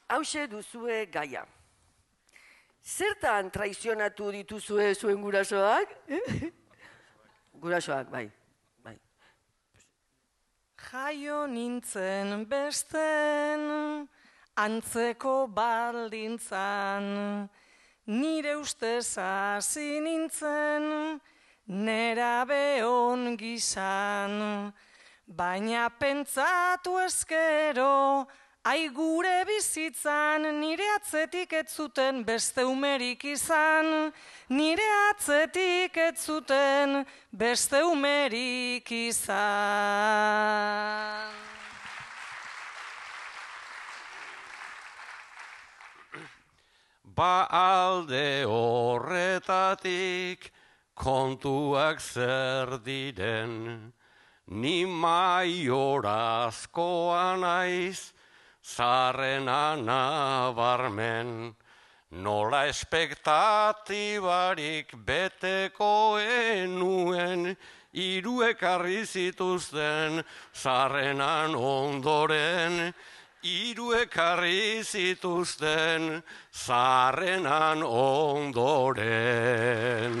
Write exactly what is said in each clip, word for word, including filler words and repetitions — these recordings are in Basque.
hause duzue gaia. Zertan traizionatu dituzue zuen gurasoak? Gurasoak, bai. Jaio nintzen besten, antzeko baldintzan, nire ustez hasi nintzen, nerabe on gizan, baina pentsatu ezkero, ai gure bizitzan, nire atzetik ez zuten beste umerik izan, nire atzetik ez zuten beste umerik izan. Ba alde horretatik kontuak zer diren, ni maiorazkoa naiz, zarrena nabarmen, nola espektatibarik beteko enuen, hiru ekarri zituzten zarrenan ondoren, hiru ekarri zituzten zarrenan ondoren.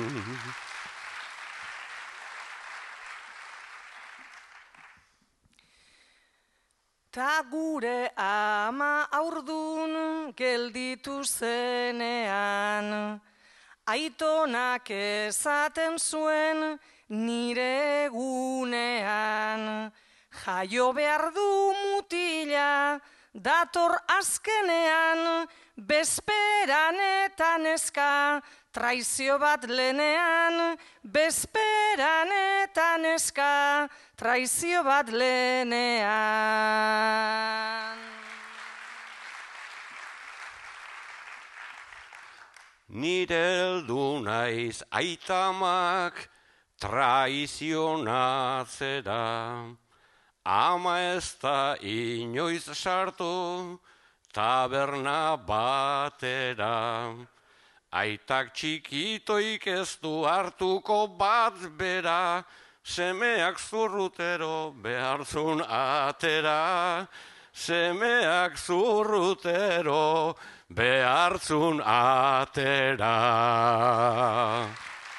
Ta gure ama aurdun gelditu zenean, aitonak esaten zuen nire egunean, jaio behar du mutila, dator azkenean, bezperan eta neska, traizio bat lenean, bezperan eta neska, traizio bat lenean. Nire heldu naiz aitamak traizionatzera, ama ez da inoiz sartu taberna batera. Aitak txikitoik ez du hartuko bat bera, semeak zurrutero behartzun atera. Semeak zurrutero behartzun atera.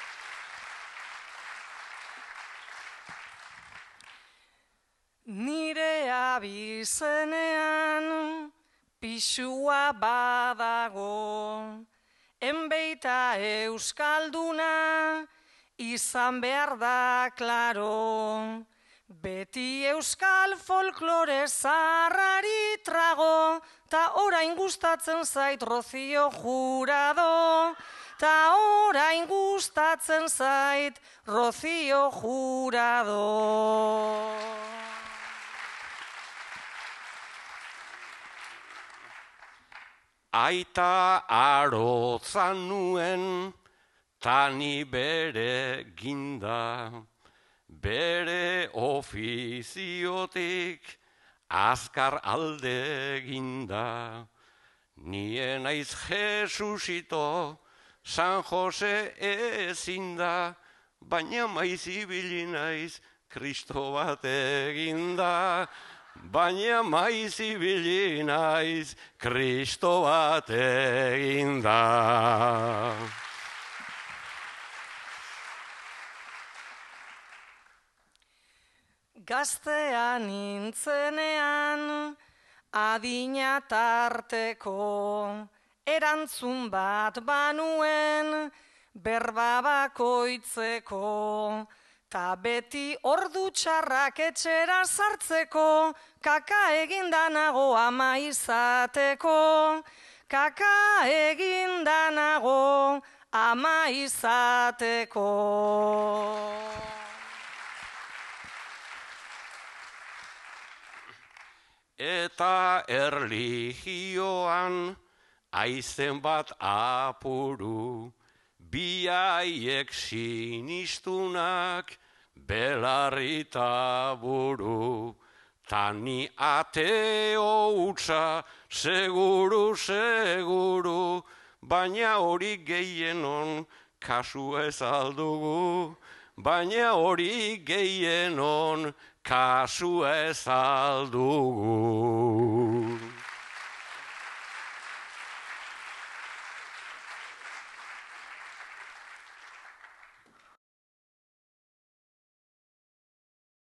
Nire abizenean pisua badago, enbeita euskalduna izan behar da klaro, beti euskal folklore zaharrari trago, ta orain gustatzen zait Rocío Jurado, ta orain gustatzen zait Rocío Jurado. Aita arotzan nuen, tani bere ginda, bere ofiziotik azkar alde ginda. Nien aiz Jesusito, San Jose ezinda, baina maiz ibili naiz Kristo bat eginda. Baina maiz ibili naiz Kristo bat eginda. Gaztea nintzenean adina tarteko, erantzun bat banuen berba bakoitzeko, ta beti ordu txarrak etxera sartzeko, kaka egindanago ama izateko, kaka egindanago ama izateko. Eta erlijioan aizen bat apuru, biaiek sinistunak belarrita buru. Tani ateo utza, seguru, seguru, baina hori gehienon kasu ez aldugu. Baina hori gehienon kasu ez aldugu.